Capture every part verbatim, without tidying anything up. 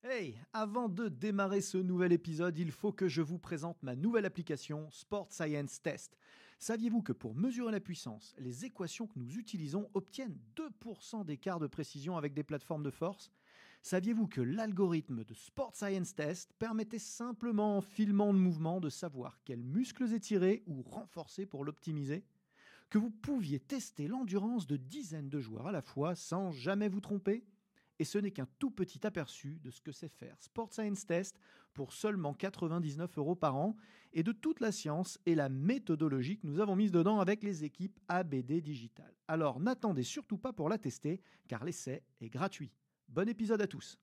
Hey, avant de démarrer ce nouvel épisode, il faut que je vous présente ma nouvelle application Sport Science Test. Saviez-vous que pour mesurer la puissance, les équations que nous utilisons obtiennent deux pour cent d'écart de précision avec des plateformes de force ? Saviez-vous que l'algorithme de Sport Science Test permettait simplement en filmant le mouvement de savoir quels muscles étirer ou renforcer pour l'optimiser ? Que vous pouviez tester l'endurance de dizaines de joueurs à la fois sans jamais vous tromper ? Et ce n'est qu'un tout petit aperçu de ce que c'est faire Sport Science Test pour seulement quatre-vingt-dix-neuf euros par an et de toute la science et la méthodologie que nous avons mise dedans avec les équipes A B D Digital. Alors n'attendez surtout pas pour la tester car l'essai est gratuit. Bon épisode à tous.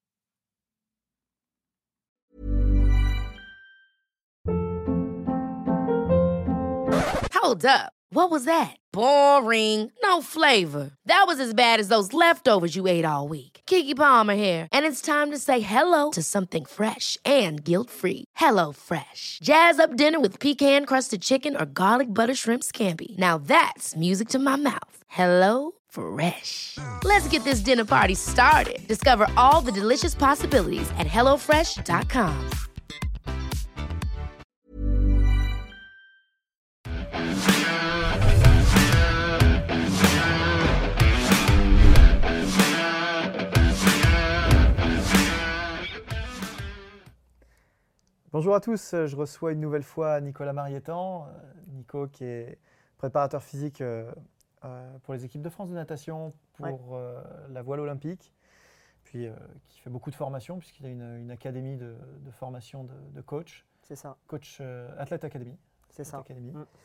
Hold up. What was that? Boring. No flavor. That was as bad as those leftovers you ate all week. Keke Palmer here, and it's time to say hello to something fresh and guilt-free. Hello Fresh. Jazz up dinner with pecan-crusted chicken or garlic butter shrimp scampi. Now that's music to my mouth. Hello Fresh. Let's get this dinner party started. Discover all the delicious possibilities at hello fresh dot com. Bonjour à tous, je reçois une nouvelle fois Nicolas Marietan. Nico qui est préparateur physique euh, euh, pour les équipes de France de natation, pour ouais. euh, la voile olympique, puis euh, qui fait beaucoup de formations puisqu'il a une, une académie de, de formation de, de coach. C'est ça. Coach euh, Athlète Academy. C'est ça. Academy. Mm.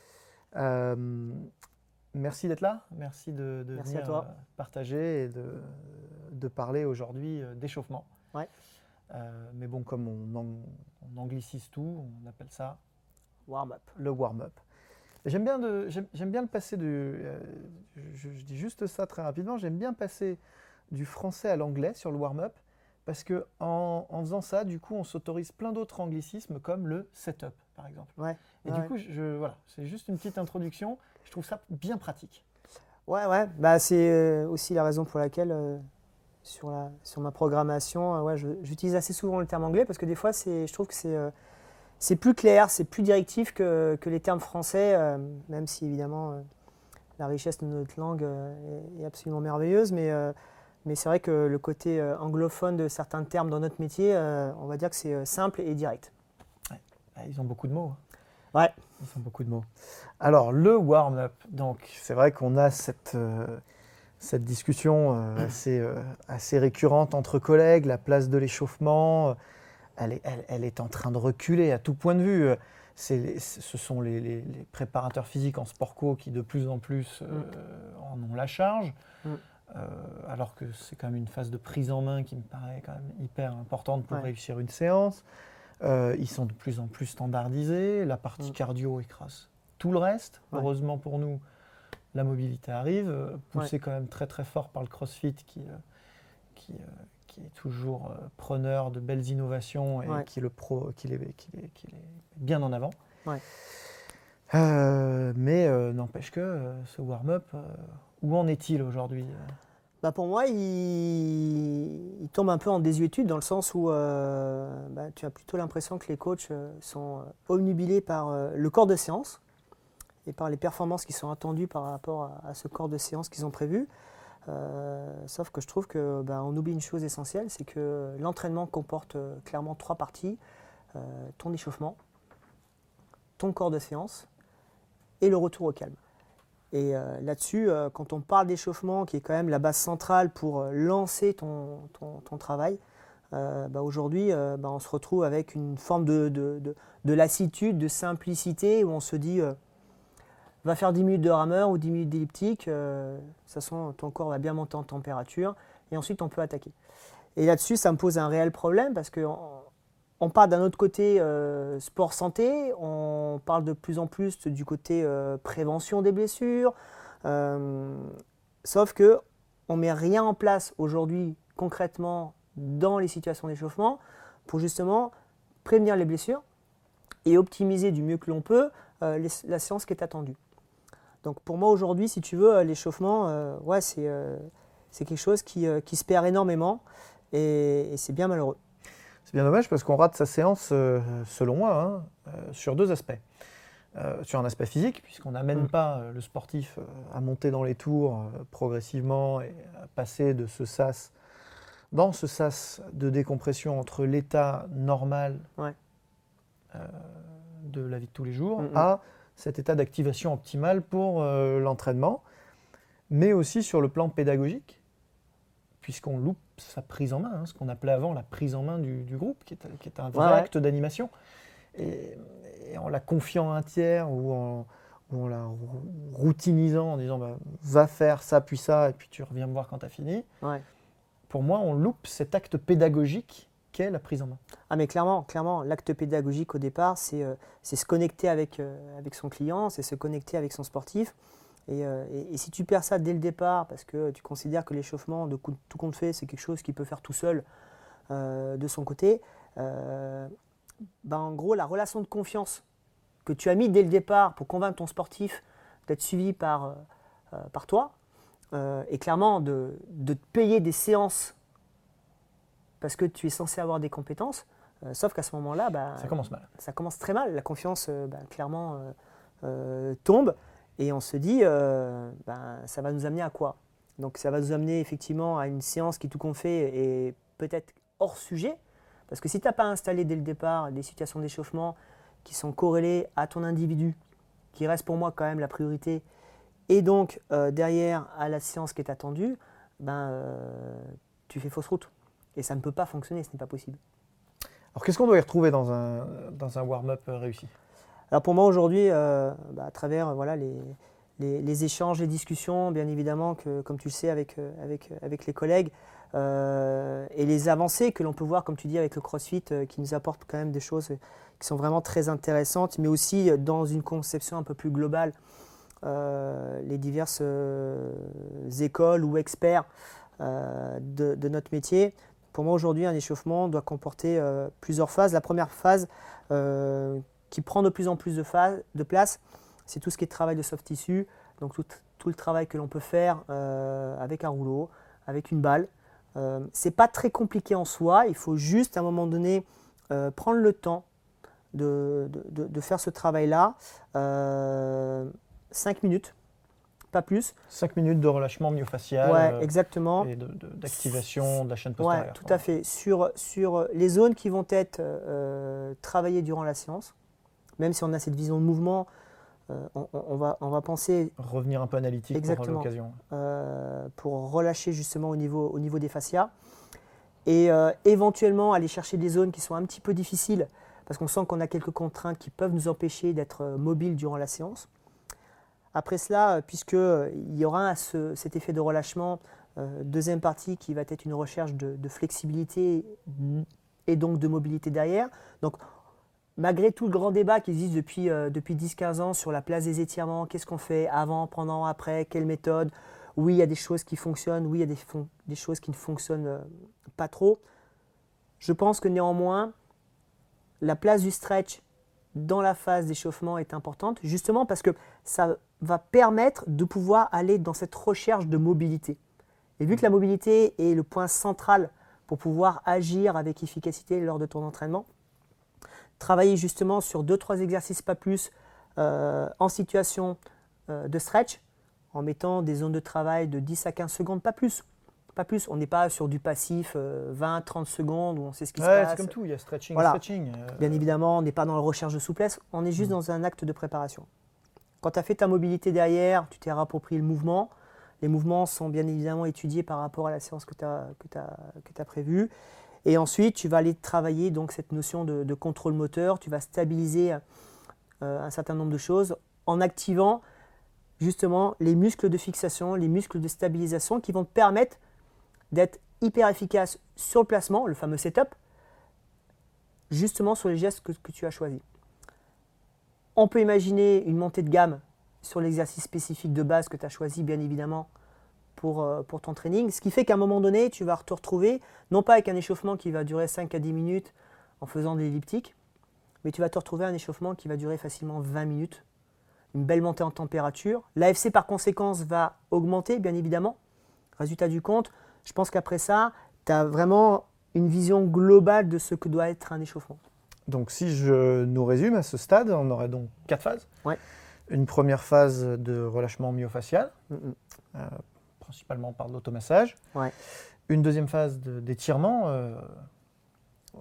Euh, merci d'être là, merci de, de merci venir à toi. Euh, partager et de, de parler aujourd'hui euh, d'échauffement. Ouais. Euh, mais bon, comme on, ang- on anglicise tout, on appelle ça warm-up. Le warm-up. J'aime bien, de, j'aime, j'aime bien le passer du. Euh, je, je dis juste ça très rapidement. J'aime bien passer du français à l'anglais sur le warm-up parce que en, en faisant ça, du coup, on s'autorise plein d'autres anglicismes comme le setup, par exemple. Ouais. Et ouais. du coup, je, voilà, c'est juste une petite introduction. Je trouve ça bien pratique. Ouais, ouais. Bah, c'est euh, aussi la raison pour laquelle. Euh, Sur, la, sur ma programmation, euh, ouais, je, j'utilise assez souvent le terme anglais parce que des fois, c'est, je trouve que c'est, euh, c'est plus clair, c'est plus directif que, que les termes français, euh, même si évidemment euh, la richesse de notre langue euh, est, est absolument merveilleuse. Mais, euh, mais c'est vrai que le côté euh, anglophone de certains termes dans notre métier, euh, on va dire que c'est euh, simple et direct. Ouais. Ils ont beaucoup de mots. Hein. Ouais. Ils ont beaucoup de mots. Alors, le warm-up, donc, c'est vrai qu'on a cette. Euh, Cette discussion euh, assez, euh, assez récurrente entre collègues, la place de l'échauffement, euh, elle, est, elle, elle est en train de reculer à tout point de vue. C'est, ce sont les, les, les préparateurs physiques en sport co qui de plus en plus euh, mm. en ont la charge, mm. euh, alors que c'est quand même une phase de prise en main qui me paraît quand même hyper importante pour ouais. réussir une séance. Euh, ils sont de plus en plus standardisés, la partie mm. cardio écrase tout le reste, ouais. heureusement pour nous. La mobilité arrive, euh, poussée ouais. quand même très très fort par le CrossFit qui, euh, qui, euh, qui est toujours euh, preneur de belles innovations et ouais. qui, le pro, qui, les, qui, les, qui les met bien en avant. Ouais. Euh, mais euh, n'empêche que euh, ce warm-up, euh, où en est-il aujourd'hui ? Bah pour moi, il, il tombe un peu en désuétude dans le sens où euh, bah, tu as plutôt l'impression que les coachs sont obnubilés par euh, le corps de séance et par les performances qui sont attendues par rapport à, à ce corps de séance qu'ils ont prévu. Euh, sauf que je trouve qu'on ben, oublie une chose essentielle, c'est que l'entraînement comporte euh, clairement trois parties. Euh, ton échauffement, ton corps de séance et le retour au calme. Et euh, là-dessus, euh, quand on parle d'échauffement, qui est quand même la base centrale pour euh, lancer ton, ton, ton travail, euh, bah aujourd'hui, euh, bah on se retrouve avec une forme de, de, de, de lassitude, de simplicité, où on se dit... Euh, va faire dix minutes de rameur ou dix minutes d'elliptique, euh, de toute façon ton corps va bien monter en température et ensuite on peut attaquer. Et là-dessus ça me pose un réel problème parce qu'on on parle d'un autre côté euh, sport santé, on parle de plus en plus du côté euh, prévention des blessures, euh, sauf qu'on ne met rien en place aujourd'hui concrètement dans les situations d'échauffement pour justement prévenir les blessures et optimiser du mieux que l'on peut euh, les, la séance qui est attendue. Donc pour moi aujourd'hui, si tu veux, l'échauffement, euh, ouais, c'est, euh, c'est quelque chose qui, euh, qui se perd énormément et, et c'est bien malheureux. C'est bien dommage parce qu'on rate sa séance, euh, selon moi, hein, euh, sur deux aspects. Euh, sur un aspect physique, puisqu'on n'amène Mm. pas euh, le sportif euh, à monter dans les tours euh, progressivement et à passer de ce sas, dans ce sas de décompression entre l'état normal Ouais. euh, de la vie de tous les jours Mm, mm. à cet état d'activation optimale pour euh, l'entraînement, mais aussi sur le plan pédagogique, puisqu'on loupe sa prise en main, hein, ce qu'on appelait avant la prise en main du, du groupe, qui est, qui est un vrai Ouais, ouais. acte d'animation. Et, et en la confiant à un tiers ou en, ou en la rou- routinisant en disant bah, va faire ça puis ça et puis tu reviens me voir quand tu as fini, Ouais. pour moi on loupe cet acte pédagogique qu'est la prise en main. Ah mais clairement, clairement, l'acte pédagogique au départ, c'est euh, c'est se connecter avec, euh, avec son client, c'est se connecter avec son sportif. Et, euh, et- et si tu perds ça dès le départ, parce que tu considères que l'échauffement, de coup- tout compte fait, c'est quelque chose qu'il peut faire tout seul euh, de son côté, euh, ben en gros, la relation de confiance que tu as mis dès le départ pour convaincre ton sportif d'être suivi par, euh, euh, par toi, euh, et clairement de, de te payer des séances parce que tu es censé avoir des compétences, euh, sauf qu'à ce moment-là, bah, Ça commence mal. ça commence très mal. La confiance, euh, bah, clairement, euh, euh, tombe et on se dit, euh, bah, ça va nous amener à quoi? Donc ça va nous amener effectivement à une séance qui, tout compte fait, est peut-être hors sujet, parce que si tu n'as pas installé dès le départ des situations d'échauffement qui sont corrélées à ton individu, qui reste pour moi quand même la priorité, et donc euh, derrière à la séance qui est attendue, ben, euh, tu fais fausse route. Et ça ne peut pas fonctionner, ce n'est pas possible. Alors qu'est-ce qu'on doit y retrouver dans un, dans un warm-up réussi? Alors pour moi aujourd'hui, euh, bah, à travers euh, voilà, les, les, les échanges, les discussions, bien évidemment, que, comme tu le sais avec, euh, avec, avec les collègues, euh, et les avancées que l'on peut voir, comme tu dis, avec le CrossFit, euh, qui nous apportent quand même des choses qui sont vraiment très intéressantes, mais aussi euh, dans une conception un peu plus globale, euh, les diverses euh, écoles ou experts euh, de, de notre métier. Pour moi aujourd'hui, un échauffement doit comporter euh, plusieurs phases. La première phase, euh, qui prend de plus en plus de, phase, de place, c'est tout ce qui est travail de soft tissue, donc tout, tout le travail que l'on peut faire euh, avec un rouleau, avec une balle. Euh, c'est pas très compliqué en soi, il faut juste à un moment donné euh, prendre le temps de, de, de, de faire ce travail-là. Euh, cinq minutes, pas plus. cinq minutes de relâchement myofascial Ouais, euh, exactement. et de- de- d'activation de, la chaîne Ouais, postérieure. tout quoi. à fait. Sur, sur les zones qui vont être euh, travaillées durant la séance, même si on a cette vision de mouvement, euh, on, on va, on va penser Revenir un peu analytique pour Exactement. l'occasion. euh, pour relâcher justement au niveau, au niveau des fascias et euh, éventuellement aller chercher des zones qui sont un petit peu difficiles parce qu'on sent qu'on a quelques contraintes qui peuvent nous empêcher d'être euh, mobiles durant la séance. Après cela, puisqu'il y aura ce, cet effet de relâchement, euh, deuxième partie qui va être une recherche de, de flexibilité et donc de mobilité derrière. Donc, malgré tout le grand débat qui existe depuis, euh, depuis dix quinze ans sur la place des étirements, qu'est-ce qu'on fait avant, pendant, après, quelle méthode, oui, il y a des choses qui fonctionnent, oui, il y a des, fon- des choses qui ne fonctionnent euh, pas trop. Je pense que néanmoins, la place du stretch dans la phase d'échauffement est importante, justement parce que ça va permettre de pouvoir aller dans cette recherche de mobilité. Et vu que la mobilité est le point central pour pouvoir agir avec efficacité lors de ton entraînement, travailler justement sur deux trois exercices, pas plus, euh, en situation euh, de stretch, en mettant des zones de travail de dix à quinze secondes, pas plus. Pas plus. On n'est pas sur du passif euh, vingt à trente secondes où on sait ce qui Ouais, se passe. c'est comme tout, il y a stretching Voilà. et stretching. euh, Bien évidemment, on n'est pas dans la recherche de souplesse, on est juste Mhm. dans un acte de préparation. Quand tu as fait ta mobilité derrière, tu t'es réapproprié le mouvement. Les mouvements sont bien évidemment étudiés par rapport à la séance que tu as, que tu as, que tu as prévue. Et ensuite, tu vas aller travailler donc, cette notion de, de contrôle moteur. Tu vas stabiliser euh, un certain nombre de choses en activant justement les muscles de fixation, les muscles de stabilisation qui vont te permettre d'être hyper efficace sur le placement, le fameux setup, justement sur les gestes que, que tu as choisis. On peut imaginer une montée de gamme sur l'exercice spécifique de base que tu as choisi, bien évidemment, pour, euh, pour ton training. Ce qui fait qu'à un moment donné, tu vas te retrouver, non pas avec un échauffement qui va durer cinq à dix minutes en faisant de l'elliptique, mais tu vas te retrouver un échauffement qui va durer facilement vingt minutes. Une belle montée en température. L'A F C, par conséquence, va augmenter, bien évidemment. Résultat du compte, je pense qu'après ça, tu as vraiment une vision globale de ce que doit être un échauffement. Donc si je nous résume à ce stade, on aurait donc quatre phases. Ouais. Une première phase de relâchement myofacial, Mm-hmm. euh, principalement par de l'automassage. Ouais. Une deuxième phase de, d'étirement, euh, euh,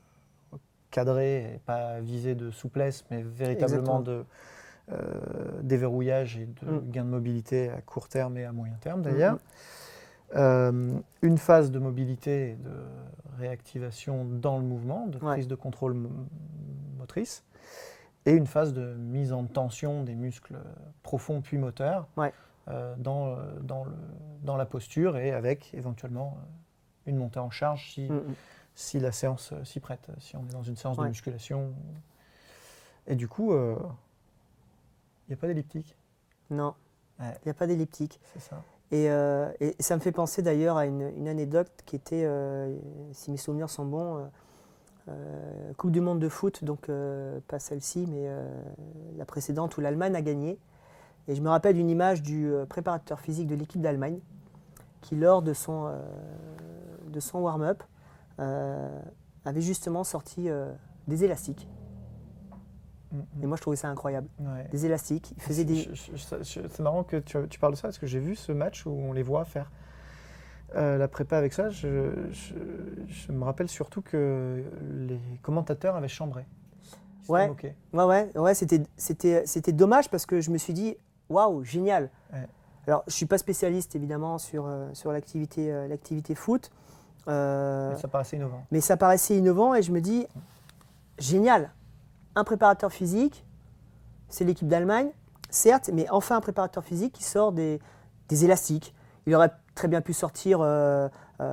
cadrée et pas visée de souplesse, mais véritablement de euh, déverrouillage et de Mm. gain de mobilité à court terme et à moyen terme d'ailleurs. Mm-hmm. Euh, une phase de mobilité et de réactivation dans le mouvement, de Ouais. prise de contrôle mo- motrice, et une phase de mise en tension des muscles profonds puis moteurs Ouais. euh, dans, euh, dans, le, dans la posture et avec éventuellement euh, une montée en charge si, Mm-hmm. si la séance euh, s'y prête, si on est dans une séance Ouais. de musculation. Et du coup, il euh, n'y a pas d'elliptique, Non, il Ouais. n'y a pas d'elliptique. c'est ça. Et, euh, et ça me fait penser d'ailleurs à une, une anecdote qui était, euh, si mes souvenirs sont bons, euh, euh, Coupe du Monde de foot, donc euh, pas celle-ci, mais euh, la précédente où l'Allemagne a gagné. Et je me rappelle d'une image du euh, préparateur physique de l'équipe d'Allemagne qui, lors de son, euh, de son warm-up, euh, avait justement sorti euh, des élastiques. Mm-hmm. Et moi, je trouvais ça incroyable. Ouais. Des élastiques. Il faisait C'est- des... je- je- je- je- C'est marrant que tu, tu parles de ça parce que j'ai vu ce match où on les voit faire euh, la prépa avec ça. Je, je- je me rappelle surtout que les commentateurs avaient chambré. Ils s'étaient Ouais. moqués. Ouais, ouais, ouais c'était, c'était, c'était dommage parce que je me suis dit, waouh, génial. Ouais. Alors, je ne suis pas spécialiste évidemment sur, euh, sur l'activité, euh, l'activité foot, euh, Mais ça paraissait innovant. mais ça paraissait innovant et je me dis, génial. Un préparateur physique, c'est l'équipe d'Allemagne, certes, mais enfin un préparateur physique qui sort des, des élastiques. Il aurait très bien pu sortir euh,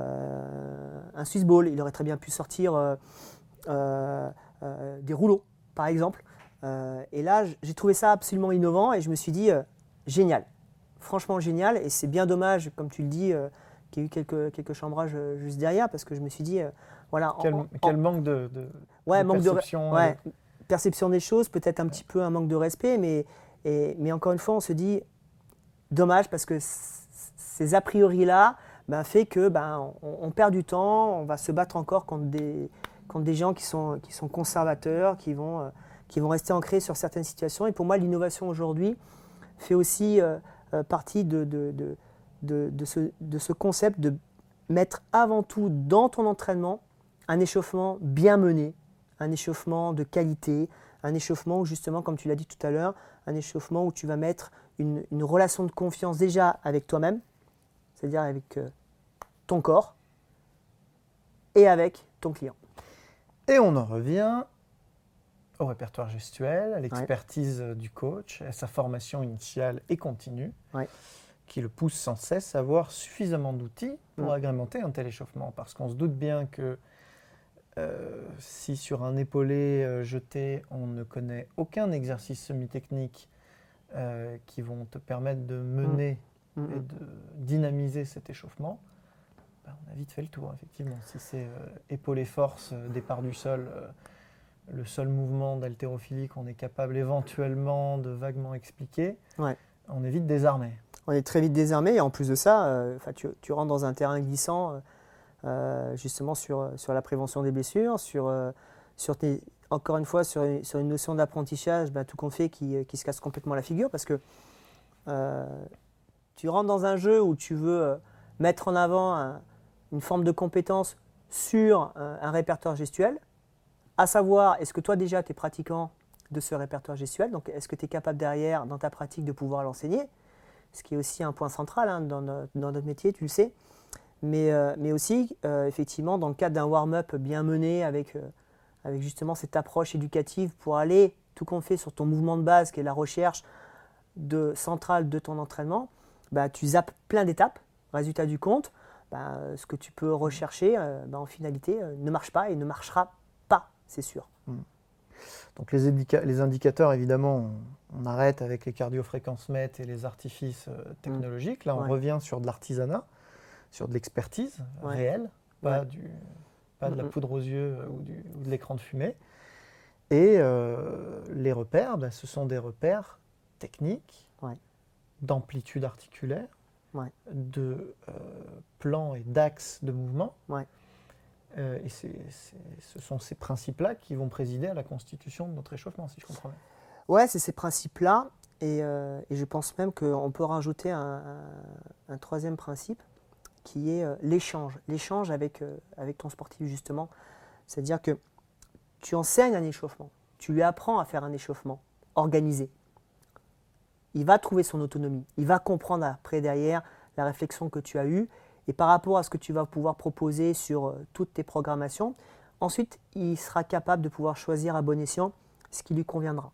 euh, un Swiss ball, il aurait très bien pu sortir euh, euh, euh, des rouleaux, par exemple. Euh, et là, j- j'ai trouvé ça absolument innovant et je me suis dit, euh, génial, franchement génial. Et c'est bien dommage, comme tu le dis, euh, qu'il y ait eu quelques, quelques chambrages euh, juste derrière parce que je me suis dit, euh, voilà. Quel, en- en- quel manque de, de, ouais, de manque de re- perception. ouais, euh, perception des choses, peut-être un petit peu un manque de respect, mais, et- mais encore une fois, on se dit, dommage parce que c- ces a priori-là ben, fait que ben, on, on perd du temps, on va se battre encore contre des, contre des gens qui sont, qui sont conservateurs, qui vont, euh, qui vont rester ancrés sur certaines situations. Et pour moi, l'innovation aujourd'hui fait aussi euh, euh, partie de, de, de, de, de ce, de ce concept de mettre avant tout dans ton entraînement un échauffement bien mené, un échauffement de qualité, un échauffement où justement, comme tu l'as dit tout à l'heure, un échauffement où tu vas mettre une, une relation de confiance déjà avec toi-même, c'est-à-dire avec euh, ton corps et avec ton client. Et on en revient au répertoire gestuel, à l'expertise ouais. du coach, à sa formation initiale et continue, ouais. qui le pousse sans cesse à avoir suffisamment d'outils pour mmh. agrémenter un tel échauffement. Parce qu'on se doute bien que euh, si sur un épaulé euh, jeté, on ne connaît aucun exercice semi-technique euh, qui vont te permettre de mener mmh. et de dynamiser cet échauffement, ben, on a vite fait le tour, effectivement. Si c'est euh, épaulé force, euh, départ du sol, euh, le seul mouvement d'haltérophilie qu'on est capable éventuellement de vaguement expliquer, ouais. on est vite désarmé. On est très vite désarmé et en plus de ça, euh, tu, tu rentres dans un terrain glissant euh, justement sur, sur la prévention des blessures, sur, euh, sur tes, encore une fois sur, sur une notion d'apprentissage, bah, tout qu'on fait qui, qui se casse complètement la figure parce que euh, tu rentres dans un jeu où tu veux euh, mettre en avant un, une forme de compétence sur un, un répertoire gestuel, à savoir, est-ce que toi déjà tu es pratiquant de ce répertoire gestuel, donc est-ce que tu es capable derrière, dans ta pratique, de pouvoir l'enseigner, ce qui est aussi un point central hein, dans, notre, dans notre métier, tu le sais, mais, euh, mais aussi, euh, effectivement, dans le cadre d'un warm-up bien mené, avec, euh, avec justement cette approche éducative pour aller, tout compte fait, sur ton mouvement de base, qui est la recherche de, centrale de ton entraînement, bah, tu zappes plein d'étapes, résultat du compte, bah, ce que tu peux rechercher, euh, bah, en finalité, euh, ne marche pas et ne marchera pas, c'est sûr. Mmh. Donc les, indica- les indicateurs, évidemment, on, on arrête avec les cardiofréquences-mètres et les artifices euh, technologiques. Là, on ouais. revient sur de l'artisanat, sur de l'expertise ouais. réelle, pas, ouais. du, pas de la mmh. poudre aux yeux ou, du, ou de l'écran de fumée. Et euh, les repères, bah, ce sont des repères techniques, ouais. d'amplitude articulaire, ouais. de euh, plan et d'axe de mouvement, ouais. Euh, et c'est, c'est, ce sont ces principes-là qui vont présider à la constitution de notre échauffement, si je comprends bien. Ouais, c'est ces principes-là. Et, euh, et je pense même qu'on peut rajouter un, un, un troisième principe qui est euh, l'échange. L'échange avec, euh, avec ton sportif, justement. C'est-à-dire que tu enseignes un échauffement. Tu lui apprends à faire un échauffement organisé. Il va trouver son autonomie. Il va comprendre après, derrière, la réflexion que tu as eue. Et par rapport à ce que tu vas pouvoir proposer sur euh, toutes tes programmations, ensuite, il sera capable de pouvoir choisir à bon escient ce qui lui conviendra.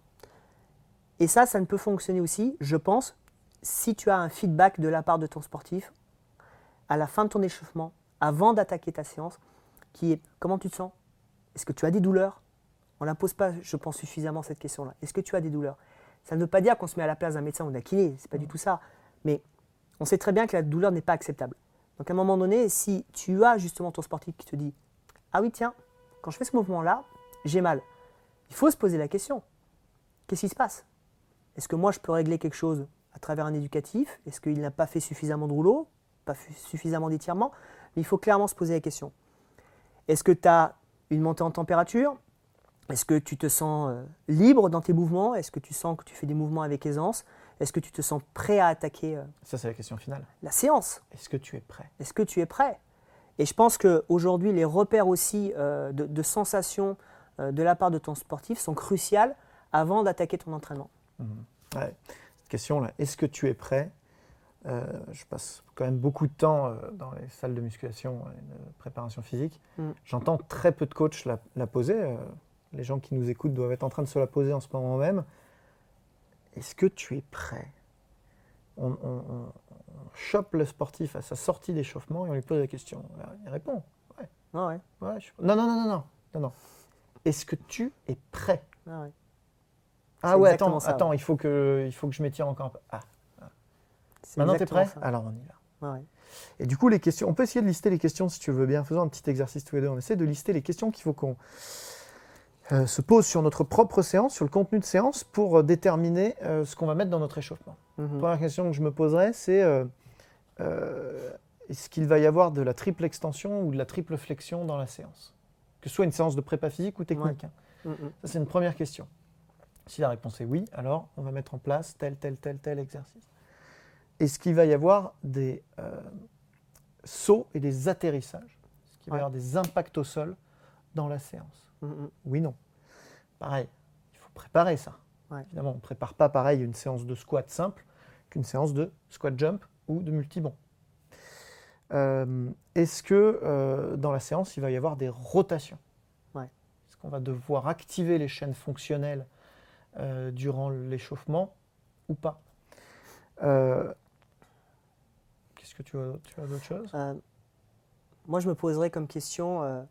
Et ça, ça ne peut fonctionner aussi, je pense, si tu as un feedback de la part de ton sportif à la fin de ton échauffement, avant d'attaquer ta séance, qui est comment tu te sens? Est-ce que tu as des douleurs? On ne la pose pas, je pense, suffisamment cette question-là. Est-ce que tu as des douleurs? Ça ne veut pas dire qu'on se met à la place d'un médecin ou d'un kiné, c'est pas du tout ça. Mais on sait très bien que la douleur n'est pas acceptable. Donc à un moment donné, si tu as justement ton sportif qui te dit « Ah oui, tiens, quand je fais ce mouvement-là, j'ai mal », il faut se poser la question. Qu'est-ce qui se passe? Est-ce que moi, je peux régler quelque chose à travers un éducatif? Est-ce qu'il n'a pas fait suffisamment de rouleau, pas suffisamment d'étirement? Mais il faut clairement se poser la question. Est-ce que tu as une montée en température? Est-ce que tu te sens euh, libre dans tes mouvements? Est-ce que tu sens que tu fais des mouvements avec aisance? Est-ce que tu te sens prêt à attaquer euh, Ça, c'est la question finale. la séance? Est-ce que tu es prêt? Est-ce que tu es prêt? Et je pense qu'aujourd'hui, les repères aussi euh, de, de sensations euh, de la part de ton sportif sont cruciales avant d'attaquer ton entraînement. Mmh. Ouais. Cette question-là, est-ce que tu es prêt? euh, Je passe quand même beaucoup de temps euh, dans les salles de musculation et de préparation physique. Mmh. J'entends très peu de coachs la, la poser. Euh, les gens qui nous écoutent doivent être en train de se la poser en ce moment même. Est-ce que tu es prêt? on, on, on, on chope le sportif à sa sortie d'échauffement et on lui pose la question. Il répond. Ouais. Ah ouais. Ouais, je... Non, non, non, non, non, non, non. Est-ce que tu es prêt? Ah ouais. Ah ouais, attends, ça, attends, ouais. il faut que, il faut que je m'étire encore un peu. Ah. ah. Maintenant, tu es prêt? Ça. Alors, on y va. Ah ouais. Et du coup, les questions, on peut essayer de lister les questions si tu veux bien. Faisons un petit exercice tous les deux. On essaie de lister les questions qu'il faut qu'on euh, se pose sur notre propre séance, sur le contenu de séance, pour euh, déterminer euh, ce qu'on va mettre dans notre échauffement. Mm-hmm. La première question que je me poserais, c'est euh, euh, est-ce qu'il va y avoir de la triple extension ou de la triple flexion dans la séance? Que ce soit une séance de prépa physique ou technique. Ouais. Hein. Mm-hmm. Ça, c'est une première question. Si la réponse est oui, alors on va mettre en place tel, tel, tel, tel exercice. Est-ce qu'il va y avoir des euh, sauts et des atterrissages? Est-ce qu'il va y Ouais. avoir des impacts au sol dans la séance? Mm-hmm. Oui, non. Pareil, il faut préparer ça. Ouais. Évidemment, on ne prépare pas pareil une séance de squat simple qu'une séance de squat jump ou de multibond. Euh, est-ce que euh, dans la séance, il va y avoir des rotations? Ouais. Est-ce qu'on va devoir activer les chaînes fonctionnelles euh, durant l'échauffement ou pas? euh, Qu'est-ce que tu as, tu as d'autre chose? Euh, moi, je me poserais comme question, euh,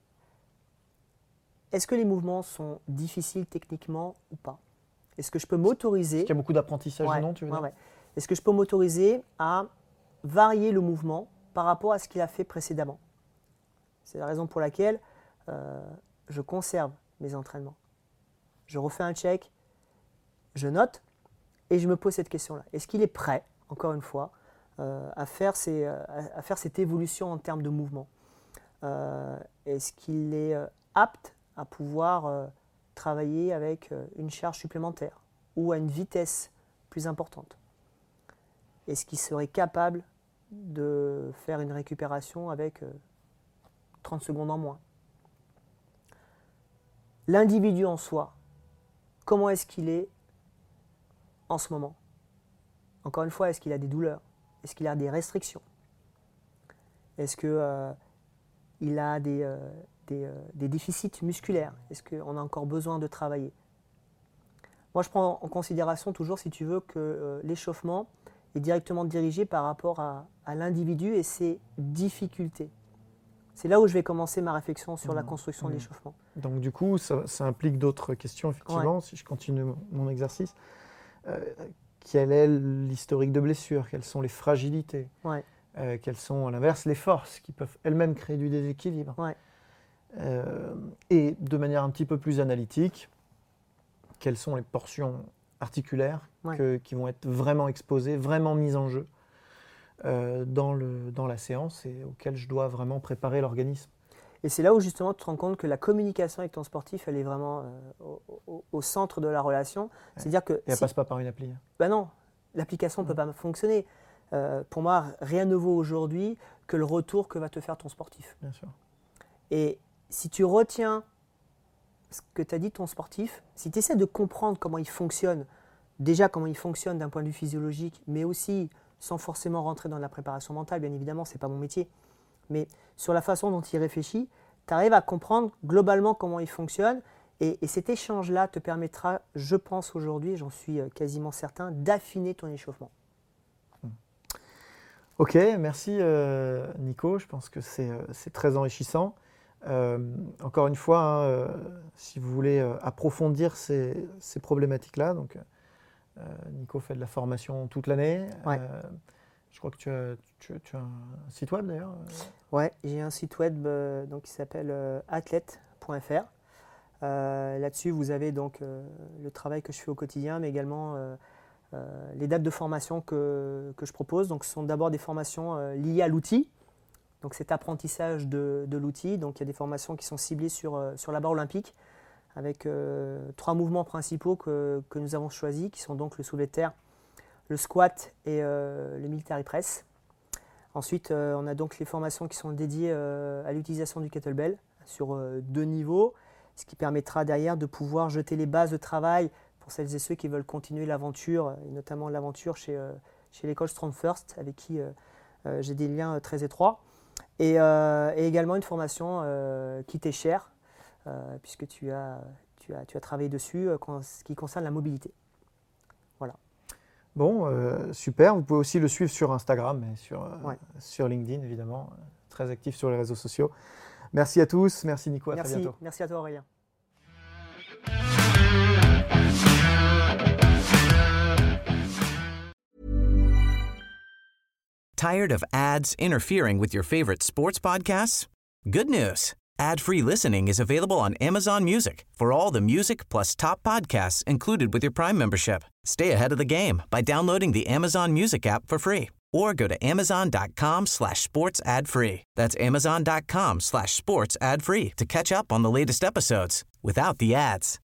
est-ce que les mouvements sont difficiles techniquement ou pas? Est-ce que je peux m'autoriser... Est-ce qu'il y a beaucoup d'apprentissage, ouais, non, tu veux dire? ouais, ouais. Est-ce que je peux m'autoriser à varier le mouvement par rapport à ce qu'il a fait précédemment? C'est la raison pour laquelle euh, je conserve mes entraînements. Je refais un check, je note et je me pose cette question-là. Est-ce qu'il est prêt, encore une fois, euh, à, faire ces, euh, à faire cette évolution en termes de mouvement? euh, Est-ce qu'il est euh, apte à pouvoir euh, travailler avec euh, une charge supplémentaire ou à une vitesse plus importante? Est-ce qu'il serait capable de faire une récupération avec euh, trente secondes en moins? L'individu en soi, comment est-ce qu'il est en ce moment? Encore une fois, est-ce qu'il a des douleurs? Est-ce qu'il a des restrictions? Est-ce qu'il euh, a des, euh, des, euh, des déficits musculaires? Est-ce qu'on a encore besoin de travailler? Moi, je prends en considération toujours, si tu veux, que euh, l'échauffement est directement dirigé par rapport à, à l'individu et ses difficultés. C'est là où je vais commencer ma réflexion sur mmh. la construction mmh. de l'échauffement. Donc du coup, ça, ça implique d'autres questions, effectivement, ouais. si je continue mon, mon exercice. Euh, quel est l'historique de blessure? Quelles sont les fragilités? ouais. euh, Quelles sont, à l'inverse, les forces qui peuvent elles-mêmes créer du déséquilibre? ouais. euh, Et de manière un petit peu plus analytique, quelles sont les portions articulaires ouais. que, qui vont être vraiment exposées, vraiment mises en jeu euh, dans, le, dans la séance et auxquelles je dois vraiment préparer l'organisme? Et c'est là où justement tu te rends compte que la communication avec ton sportif, elle est vraiment euh, au, au, au centre de la relation. Ouais. C'est-à-dire que et elle si, passe pas par une appli. Ben non, l'application ne mmh. peut pas fonctionner. Euh, pour moi, rien ne vaut aujourd'hui que le retour que va te faire ton sportif. Bien sûr. Et si tu retiens ce que t'a dit ton sportif, si tu essaies de comprendre comment il fonctionne, déjà comment il fonctionne d'un point de vue physiologique, mais aussi sans forcément rentrer dans la préparation mentale, bien évidemment, ce n'est pas mon métier, mais sur la façon dont il réfléchit, tu arrives à comprendre globalement comment il fonctionne et, et cet échange-là te permettra, je pense aujourd'hui, j'en suis quasiment certain, d'affiner ton échauffement. Ok, merci euh, Nico, je pense que c'est, euh, c'est très enrichissant. Euh, encore une fois, hein, euh, si vous voulez euh, approfondir ces, ces problématiques-là, donc euh, Nico fait de la formation toute l'année. Ouais. Euh, Je crois que tu as, tu, tu as un site web d'ailleurs. Ouais, j'ai un site web euh, donc, qui s'appelle euh, athlète point f r. Euh, là-dessus, vous avez donc euh, le travail que je fais au quotidien, mais également euh, euh, les dates de formation que, que je propose. Donc, ce sont d'abord des formations euh, liées à l'outil, donc cet apprentissage de, de l'outil. Donc, il y a des formations qui sont ciblées sur, euh, sur la barre olympique, avec euh, trois mouvements principaux que, que nous avons choisis, qui sont donc le soulevé de terre, le squat et euh, le military press. Ensuite, euh, on a donc les formations qui sont dédiées euh, à l'utilisation du kettlebell sur euh, deux niveaux, ce qui permettra derrière de pouvoir jeter les bases de travail pour celles et ceux qui veulent continuer l'aventure, et notamment l'aventure chez, euh, chez l'école Strong First, avec qui euh, euh, j'ai des liens très étroits. Et, euh, et également une formation euh, qui t'est chère, euh, puisque tu as, tu, as, tu as travaillé dessus, euh, en ce qui concerne la mobilité. Voilà. Bon, euh, super. Vous pouvez aussi le suivre sur Instagram et sur, euh, ouais. sur LinkedIn, évidemment. Très actif sur les réseaux sociaux. Merci à tous. Merci Nico. À merci, très bientôt. Merci à toi Aurélien. Tired of ads interfering with your favorite sports podcasts? Good news. Ad-free listening is available on Amazon Music for all the music plus top podcasts included with your Prime membership. Stay ahead of the game by downloading the Amazon Music app for free or go to amazon.com slash sports ad free. That's amazon.com slash sports ad free to catch up on the latest episodes without the ads.